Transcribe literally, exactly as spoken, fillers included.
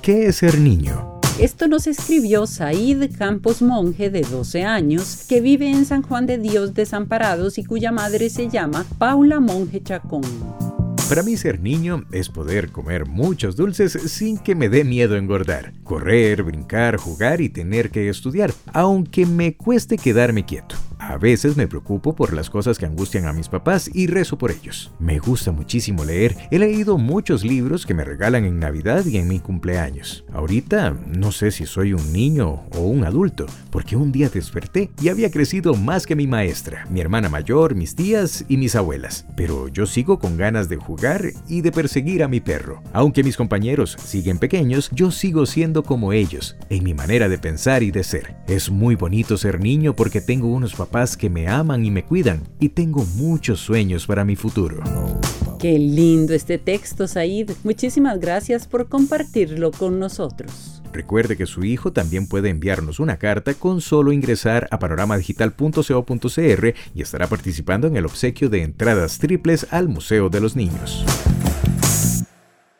¿Qué es ser niño? Esto nos escribió Said Campos Monje, de doce años, que vive en San Juan de Dios Desamparados y cuya madre se llama Paula Monje Chacón. Para mí ser niño es poder comer muchos dulces sin que me dé miedo engordar, correr, brincar, jugar y tener que estudiar, aunque me cueste quedarme quieto. A veces me preocupo por las cosas que angustian a mis papás y rezo por ellos. Me gusta muchísimo leer. He leído muchos libros que me regalan en Navidad y en mi cumpleaños. Ahorita no sé si soy un niño o un adulto, porque un día desperté y había crecido más que mi maestra, mi hermana mayor, mis tías y mis abuelas. Pero yo sigo con ganas de jugar y de perseguir a mi perro. Aunque mis compañeros siguen pequeños, yo sigo siendo como ellos, en mi manera de pensar y de ser. Es muy bonito ser niño porque tengo unos papás que me aman y me cuidan, y tengo muchos sueños para mi futuro. Qué lindo este texto, Said. Muchísimas gracias por compartirlo con nosotros. Recuerde que su hijo también puede enviarnos una carta con solo ingresar a panorama digital punto co punto c r y estará participando en el obsequio de entradas triples al Museo de los Niños.